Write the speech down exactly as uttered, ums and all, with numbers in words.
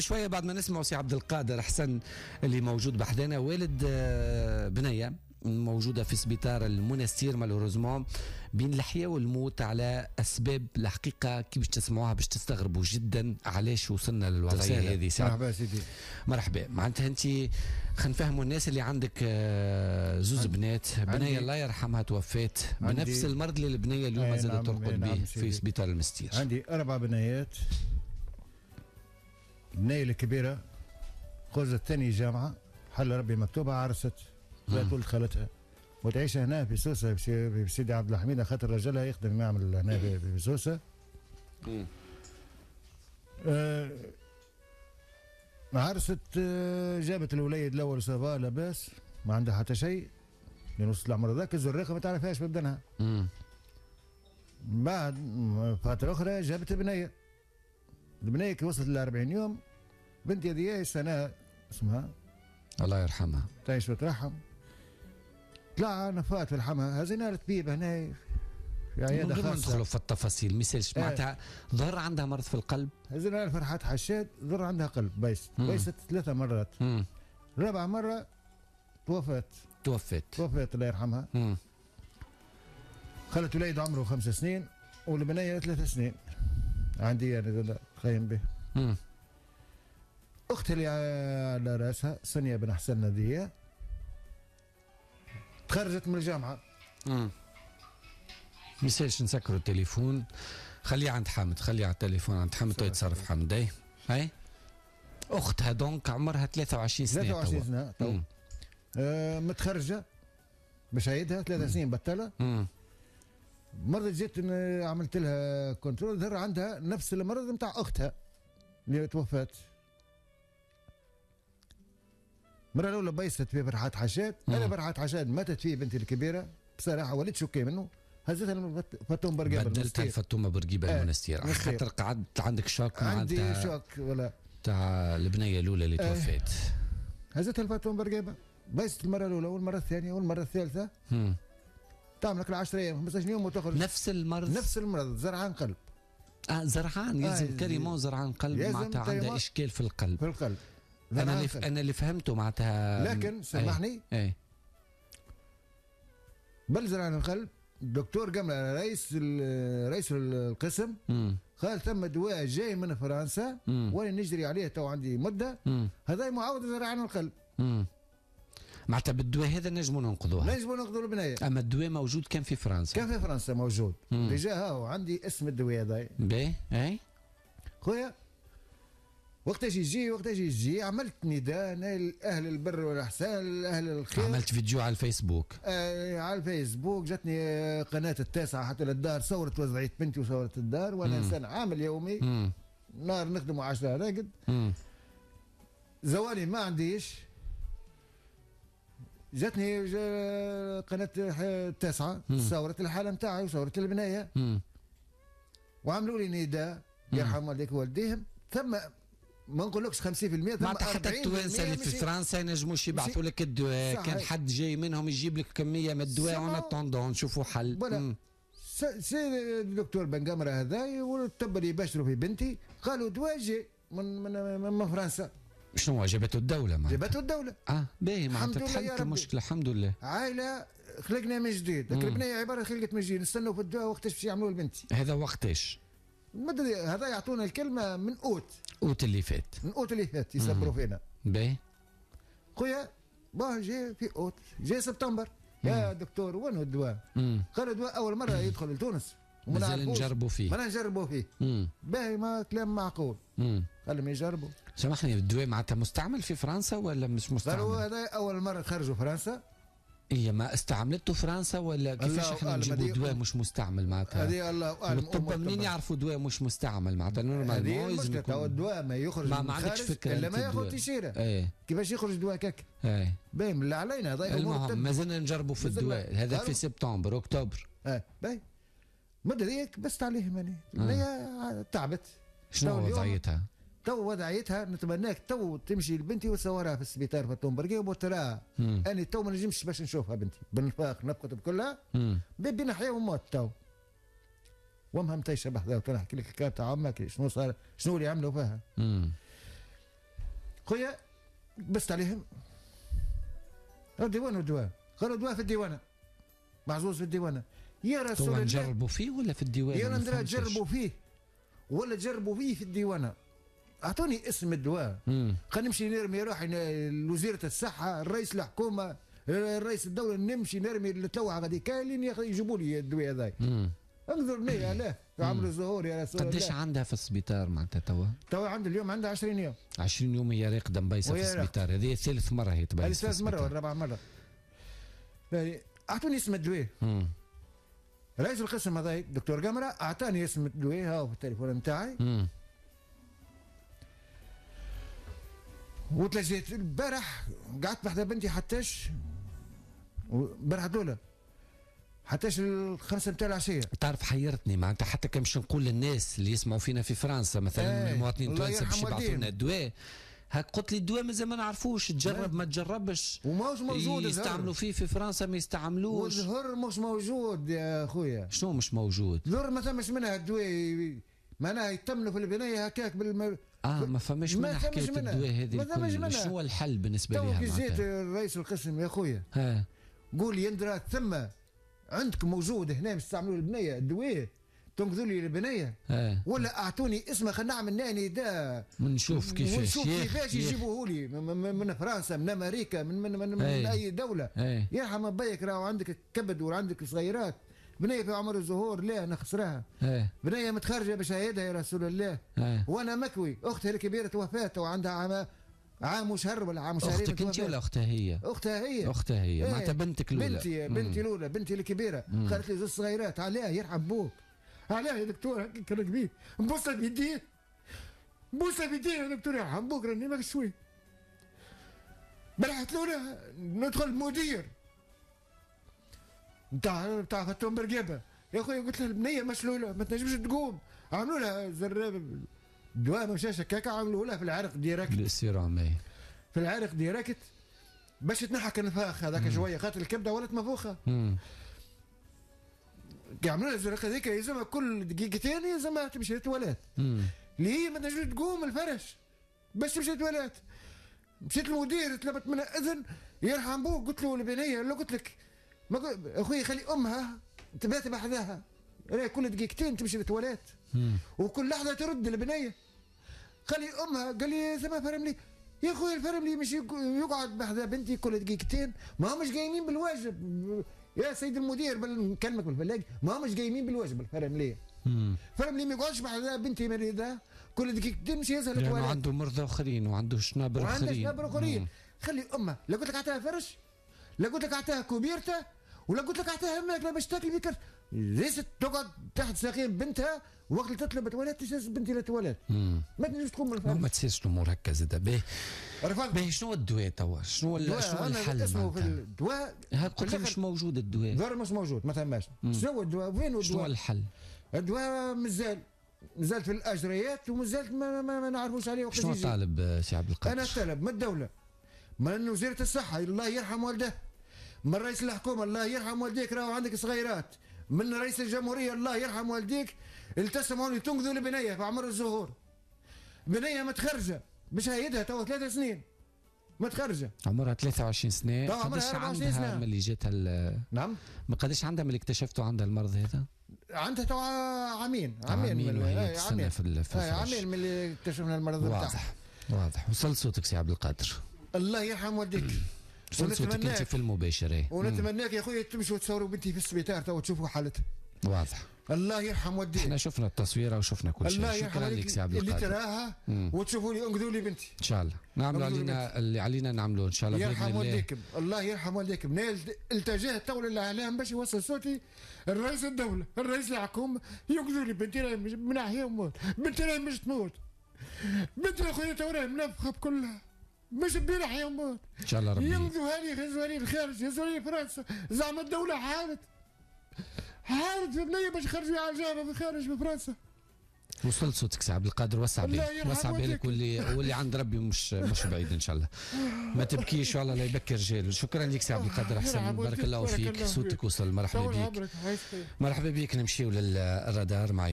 شويه بعد ما نسمعوا سي عبد القادر حسن اللي موجود بحدنا، والد بنيه موجوده في سبيطار المنستير مالوريزمون بين الحياه والموت على اسباب الحقيقه كيف تسمعوها باش تستغربوا جدا علاش وصلنا للوضعيه هذه. مرحبا سيدي. مرحبا. معناتها انت خلينا نفهموا الناس اللي عندك زوز بنات، بنيه الله يرحمها توفات بنفس المرض اللي البنيه اليوم زادت ترقد به في سبيطار المستير. عندي اربع بنيات. البنيه الكبيره خرجت ثاني جامعه، حل ربي مكتوبه، عرست ولد ولد خالتها وتعيش هنا في سوسه في سيدي عبد الحميد، خاطر رجلها يخدم يعمل هنا في سوسه. آه عرست، آه جابت الوليد الاول صافا لاباس ما عندها حتى شيء لين وصلت العمر ذاك، الزريقه ما تعرفهاش ببدنها. بعد فتره اخرى جابت بنيه، البنيه كي وصلت ل أربعين يوم بنتي هذه سنه اسمها الله يرحمها تعيش وترحم، طلع نفات في الحما، هزينا الطبيب هنا في عياده خاصه. ندخلوا في التفاصيل مثالش آه. معناتها ظهر عندها مرض في القلب، هزينا فرحات حشاد، ظهر عندها قلب بيست بيست ثلاثه مرات. مم. رابع مره توفت توفت توفت الله يرحمها. مم. خلت وليد عمره خمس سنين والبنيه ثلاث سنين عندي انا خايم به. مم. اختي اللي على راسها سونيا بن حسن ناديه تخرجت من الجامعه. امم مساش نسكروا التليفون، خليه عند حامد، خليه على التليفون عند حامد ويتصرف حامد. اي هاي اختها دونك عمرها ثلاثة وعشرين سنه ثلاثة وعشرين سنه تو آه متخرجه باش عيدها ثلاث سنين بطله. امم مرة جيت عملت لها كنترول، ظهر عندها نفس المرض نتاع اختها اللي توفت. مرة الأولى بيست في فرحات حشاد، أنا فرحات حشاد ماتت فيه بنتي الكبيرة بصراحة، وليت شوكي منه، هزتها فتوم برقيبة بدلتها الفتومة برقيبة آه المنستير، خاطر قعدت عندك شوك مع عندي شوك ولا تاع البنية الأولى اللي آه توفت. هزتها الفتوم برقيبة، بيست المرة الأولى والمرة الثانية والمرة الثالثة. امم تعمل لك عشرة أيام خمسة عشر يوم وتخرج. نفس المرض نفس المرض، زرعان قلب. اه زرعان يلزم آه كريمون زرعان قلب، معناتها عندها إشكال في القلب. في القلب. انا اللي ف... انا اللي فهمته معناتها. لكن سامحني اي, أي. بلزر عن القلب الدكتور قمله رئيس رئيس القسم مم. قال ثم دواء جاي من فرنسا وانا نجري عليه تو عندي مده، هذا معاود زرع عن القلب. امم معناتها بالدواء هذا نجموا ننقذوها، نجموا ننقذوا البنايه. اما الدواء موجود كان في فرنسا، كان في فرنسا موجود ديجا. هاو عندي اسم الدواء هذا باهي. اي خويا وقتاش يجي وقتاش يجي عملت نداء لاهل البر والاحسان، لاهل الخير. عملت فيديو على الفيسبوك. آه على الفيسبوك جاتني قناه التاسعه حتى للدار، صورت وزعيه بنتي وصورت الدار، وانا انسان عامل يومي. مم. نهار نخدموا عشرة راقد. زوالي ما عنديش، جاتني قناه التاسعه صورت الحاله نتاعي وصورت البنايه. مم. وعملوا لي نداء يرحم والديك والديهم. ثم ما نقولكش خمسين بالمئة معناتها حتى التوانسه اللي في فرنسا ينجموش يبعثوا لك الدواء، كان حد جاي منهم يجيب لك كميه من الدواء ونطوندون نشوفوا حل. سي الدكتور بن قمره هذا والطب اللي يبشروا في بنتي قالوا دواء جاي من من, من, من فرنسا. شنو جابته الدوله؟ معناتها جابته الدوله. اه باهي معناتها تحلت المشكله الحمد لله. عائله خلقنا من جديد، البنيه عباره خلقت من جديد، نستنوا في الدواء وقتاش باش يعملوا لبنتي. هذا وقتاش؟ هذا يعطونا الكلمه من اوت اوت اللي فات، من اوت اللي فات يصبروا فينا. باهي خويا باه جاي في اوت، جاي سبتمبر. مم. يا دكتور وين الدواء؟ قالوا الدواء اول مره يدخل لتونس مازال نجربوا فيه. ما نجربوا فيه. باهي ما كلام معقول. خليهم يجربوا. سامحني الدواء معناتها مستعمل في فرنسا ولا مش مستعمل؟ قالوا هذا اول مره خرجوا فرنسا. هي ما استعملته فرنسا ولا كيفاش احنا نجيبوا دواء مش مستعمل معناتها؟ هذه الله اعلم. الطب منين يعرفوا دواء مش مستعمل معناتها؟ نورمال هذه المشكله، الدواء ما يخرج ما, ما عندكش فكره الا ما ياخذ تيشيره. ايه. كيفاش يخرج دواء كك؟ ايه باين اللي علينا هذا. المهم مازلنا نجربوا في الدواء هذا في سبتمبر اكتوبر. اه باين مدة ذيك بس عليهم يعني هي تعبت. شنو وضعيتها؟ تو وضعيتها نتمناك تو تمشي لبنتي وتصورها في السبيطار في التومبرقي وتراها. انا تو ما نجمش باش نشوفها بنتي بالنفاق نبقت بكلها بين حياه وموت تو. ومها متيشه بحذا وتنحكي لك الكارت تاع عمك شنو صار شنو اللي عملوا فيها. خويا بست عليهم الديوان والدواء، قالوا دواء في الديوانه معزوز في الديوانه. يا رسول الله نجربوا فيه ولا في الديوان؟ يا ندرا تجربوا فيه ولا تجربوا فيه في الديوانه. اعطوني اسم الدواء خلينا نمشي نرمي روحي لوزيره الصحه، الرئيس الحكومه، الرئيس الدوله، نمشي نرمي للتوعه غادي كاين يجيبوا لي الدواء هذاك. انظر لي لا عمرو الزهور يا رسول الله. قديش عندها في السبيطار معناتها توا؟ توا عندها اليوم عندها عشرين يوم. عشرين يوم هي راقده مبيسه في السبيطار، هذه ثالث مره هي تبيس. هذه ثالث مره ولا رابع مره. اعطوني اسم الدواء. رئيس القسم هذا الدكتور قمره اعطاني اسم الدواء ها في التليفون نتاعي. وتلجيت البارح قعدت بحذا بنتي حتىش البارحه الاولى حتىش الخمسه نتاع العشيه. تعرف حيرتني معناتها، حتى كان باش نقول للناس اللي يسمعوا فينا في فرنسا مثلا المواطنين التوانسه باش يبعثوا لنا الدواء، هاك قلت لي الدواء مازال ما نعرفوش، تجرب ما تجربش وماهوش موجود. يستعملوا فيه في فرنسا ما يستعملوش، والزهر مش موجود يا خويا. شنو مش موجود؟ زهر ما ثمش منها الدواء معناها يتمنوا في البنايه هكاك بالم... اه ما فماش منها حكايه الدواء هذه الكل. شنو هو الحل بالنسبه لها؟ تو جيت رئيس القسم يا خويا ها قول يندرا ثم عندكم موجود هنا باش تستعملوا البنيه الدواء تنقذوا لي البنيه ولا اعطوني اسمه خلينا نعمل ناني دا ونشوف كيفاش ونشوف كيفاش يجيبوه لي من, من فرنسا من امريكا من من, من, من اي دوله. يرحم ابيك راهو عندك كبد وعندك صغيرات بنيه في عمر الزهور لا انا خسراها. بنيه متخرجه بشهادها يا رسول الله. هي. وانا مكوي اختها الكبيره توفات وعندها عام عام وشهر ولا عام وشهرين. اختك انت ولا اختها هي؟ اختها هي اختها هي ايه. معناتها بنتك الاولى. بنتي بنتي الاولى بنتي الكبيره قالت لي زوج صغيرات علاه يرحم بوك. علاه يا دكتور هكا كان كبير نبوسها بيديه نبوسها بيديه يا دكتور يرحم بوك راني ما شوي. بلحت الاولى ندخل المدير نتاع نتاع فتوم برقابه يا خويا قلت لها البنيه مشلوله ما تنجمش تقوم. عملوا لها زراب دواء مشاش هكاك عملوا لها في العرق ديريكت السيرامي في العرق ديريكت باش تنحك النفاخ هذاك شويه خاطر الكبده ولات منفوخه. يعملوا لها الزرق هذيك يلزمها كل دقيقتين يلزمها تمشي للتواليت اللي هي ما تنجمش تقوم الفرش باش تمشي للتواليت. مشيت للمدير طلبت منها اذن يرحم بوك قلت له البنيه لو قلت لك ما اخوي خلي امها تبات بحذاها كل دقيقتين تمشي للتواليت وكل لحظه ترد البنيه. خلي امها قال لي زعما فرملي يا خويا الفرملي مش يقعد بحذا بنتي كل دقيقتين ما همش قايمين بالواجب يا سيد المدير نكلمك بالفلاج ما همش قايمين بالواجب الفرملي. فرملي ما يقعدش بحذا بنتي مريضه كل دقيقتين تمشي يسال التواليت. يعني عنده مرضى اخرين وعنده شنابر اخرين وعنده شنابر اخرين. خلي امها لا قلت لك اعطيها فرش لا قلت لك اعطيها كوبيرته ولا قلت لك اعطيها ماكله باش تاكل بكر ليست تقعد تحت ساقين بنتها وقت اللي تطلب التواليت تسيس بنتي للتواليت ما تنجمش تقوم من الفرش. ما تسيرش الامور هكا زاد باهي. باهي شنو الدواء توا؟ شنو شنو الحل؟ اسمه في الدواء هاك قلت مش موجود الدواء. دواء مش موجود ما ثماش. شنو هو الدواء؟ وين هو الدواء؟ شنو الحل؟ الدواء مازال مازال في الاجريات ومازال ما, ما, ما نعرفوش عليه. شنو طالب سي عبد القادر؟ انا طالب من الدوله من وزاره الصحه الله يرحم والده من رئيس الحكومه الله يرحم والديك راهو عندك صغيرات من رئيس الجمهوريه الله يرحم والديك التسموا لي تنقذوا البنيه في عمر الزهور. بنيه متخرجه بشهايدها تو ثلاث سنين متخرجه عمرها ثلاثة وعشرين سنه. قداش عندها ملي جاتها؟ نعم ما قداش عندها ملي اكتشفتوا عندها المرض هذا؟ عندها تو عامين عامين عامين وهي تستنى في الفرش. عامين ملي اكتشفنا المرض بتاعها. واضح واضح. وصل صوتك سي عبد القادر. الله يرحم والديك. وصل صوتك انت في المباشره. ونتمناك يا خويا تمشوا وتصوروا بنتي في السبيطار تو تشوفوا حالتها. واضح. الله يرحم والديك. احنا شفنا التصويره وشفنا كل شيء. شكرا لك سي عبد القادر. اللي تراها وتشوفوا لي انقذوا لي بنتي. ان شاء الله نعملوا علينا اللي علينا نعملوه ان شاء الله باذن الله. يرحم والديكم الله يرحم والديكم. التجاه طول الاعلام باش يوصل صوتي الرئيس الدوله الرئيس الحكومه ينقذوا لي بنتي راهي من احياء وموت. بنتي راهي مش تموت. بنتي يا خويا تو راهي منفخه بكلها مش بيرح يا موت. ان شاء الله ربي ينقذوها لي يخرجوها لي الخارج يهزوها لي فرنسا. زعما الدوله حارت حارت في بنيه باش يخرجوا على الجامعه في الخارج في فرنسا. وصلت صوتك سي عبد القادر. وسع بالك وسع بالك واللي واللي عند ربي مش مش بعيد ان شاء الله. ما تبكيش والله لا يبكي رجال. شكرا لك سي عبد القادر احسن بارك الله فيك. صوتك وصل. مرحبا بك مرحبا بك. نمشيو للرادار مع